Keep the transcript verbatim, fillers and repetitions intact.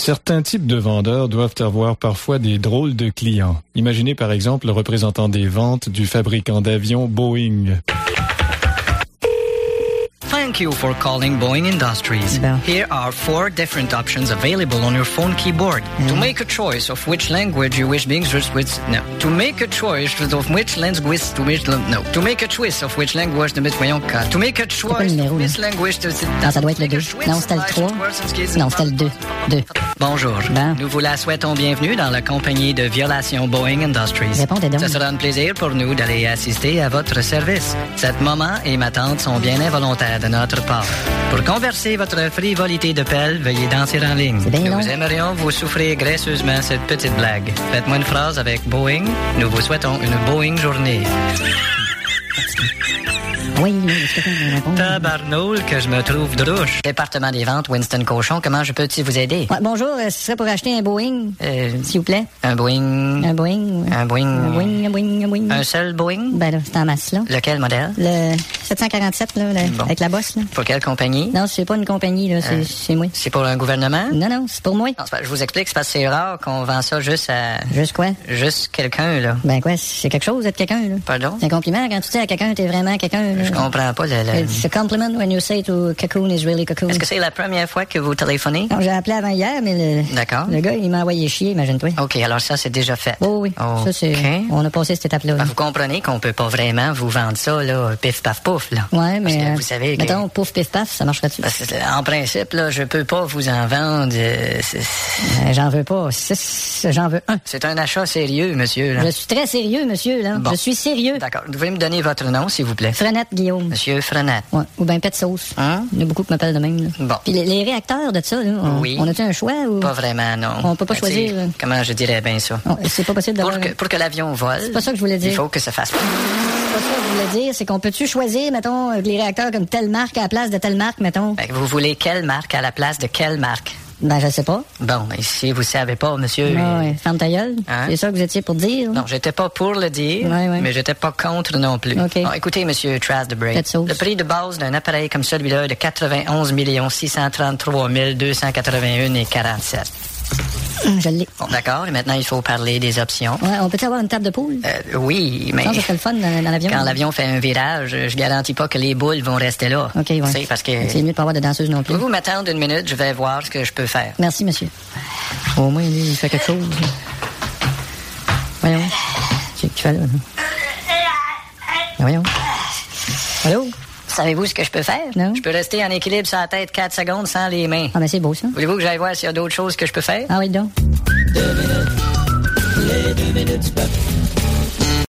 Certains types de vendeurs doivent avoir parfois des drôles de clients. Imaginez par exemple le représentant des ventes du fabricant d'avions Boeing. Thank you for calling Boeing Industries. Bon. Here are four different options available on your phone keyboard. Mm. To make a choice of which language you wish being switched with, no. To make a choice of which language to which, no. To make a choice of which language to which, voyons, quatre. To make a choice numéro, of which là? language to... Non, ça doit être le deux. Non, c'était le trois. Non, c'était le deux. deux. Bonjour. Bon. Nous vous la souhaitons bienvenue dans la compagnie de violation Boeing Industries. Répondez donc. Ce sera un plaisir pour nous d'aller assister à votre service. Cette maman et ma tante sont bien involontaires de notre part. Pour converser votre frivolité de pelle, veuillez danser en ligne. C'est bien Nous long. aimerions vous souffrir graisseusement cette petite blague. Faites-moi une phrase avec Boeing. Nous vous souhaitons une Boeing journée. Oui, oui, est-ce que tu peux me répondre? Tabarnoule que je me trouve drouche. Département des ventes, Winston Cochon, comment je peux-tu vous aider? Ouais, bonjour, euh, ce serait pour acheter un Boeing, Euh, s'il vous plaît. un Boeing... Un Boeing. Un Boeing... Un Boeing, un Boeing, un Boeing. Un seul Boeing? Ben là, c'est en masse, là. Lequel modèle? Le sept cent quarante-sept, là, le- Bon. avec la bosse, là. Pour quelle compagnie? Non, c'est pas une compagnie, là, c'est Euh. c'est moi. C'est pour un gouvernement? Non, non, c'est pour moi. Non, c'est pas- je vous explique, c'est parce que c'est rare qu'on vend ça juste à... Juste quoi? Juste quelqu'un, là. Ben quoi, c'est quelque chose d'être quelqu'un, là. Pardon? C'est un compliment quand tu dis à quelqu'un, t'es vraiment quelqu'un, là. Je comprends pas le... le- It's a compliment when you say to cocoon is really cocoon. Est-ce que c'est la première fois que vous téléphonez? Non, j'ai appelé avant hier, mais le, D'accord. le gars, il m'a envoyé chier, imagine-toi. OK, alors ça, c'est déjà fait. Oh oui, ça c'est... OK. On a passé cette étape-là. Ben, là. vous comprenez qu'on peut pas vraiment vous vendre ça, là, pif, paf, pouf, là. Ouais, mais... Parce que euh, vous savez que... Mettons, pouf, pif, paf, ça marcherait-tu? Parce que, en principe, là, je peux pas vous en vendre. euh, c'est- Euh, j'en veux pas. six, j'en veux un. C'est un achat sérieux, monsieur, là. Je suis très sérieux, monsieur, là. Bon. Je suis sérieux. D'accord. Vous pouvez me donner votre nom, s'il vous plaît? Frenette Guillaume. Monsieur Frenette. Ouais. Ou bien Pet Sauce. Hein? Il y en a beaucoup qui m'appellent de même, là. Bon. Puis les, les réacteurs de ça, là, on, Oui. on a-tu un choix ou... Pas vraiment, non. On peut pas Ben, choisir, c'est- là. Comment je dirais bien ça? On- C'est pas possible Pour d'avoir... que, pour que l'avion vole... C'est pas ça que je voulais dire. Il faut que ça fasse... C'est pas ça que je voulais dire, c'est qu'on peut-tu choisir, mettons, euh, les réacteurs comme telle marque à la place de telle marque, mettons? Fait que vous voulez quelle marque à la place de quelle marque? Ben, je sais pas. Bon, ben, si vous savez pas, monsieur... Ah ouais, ferme ta gueule. Hein? C'est ça que vous étiez pour dire? Non, j'étais pas pour le dire, Ouais, ouais. mais j'étais pas contre non plus. OK. Bon, écoutez, monsieur Trash the Brain, Faites sauce. le prix de base d'un appareil comme celui-là est de quatre-vingt-onze millions six cent trente-trois mille deux cent quatre-vingt-un et quarante-sept. Hum, Je l'ai. Bon, d'accord, et maintenant, il faut parler des options. Ouais, on peut-tu avoir une table de poule? Euh, oui, mais Ça, ça serait le fun dans, dans l'avion. quand l'avion fait un virage, je garantis pas que les boules vont rester là. OK, ouais. C'est parce que... C'est mieux de pas avoir de danseuse non plus. Pouvez-vous m'attendre une minute? Je vais voir ce que je peux faire. Merci, monsieur. Au moins, lui, il fait quelque chose. Voyons. Qu'est-ce que tu fais là? Voyons. Allô? Savez-vous ce que je peux faire? Non. Je peux rester en équilibre sur la tête quatre secondes sans les mains. Ah, ben c'est beau, ça. Voulez-vous que j'aille voir s'il y a d'autres choses que je peux faire? Ah oui, donc. Deux minutes. Les deux minutes du peuple.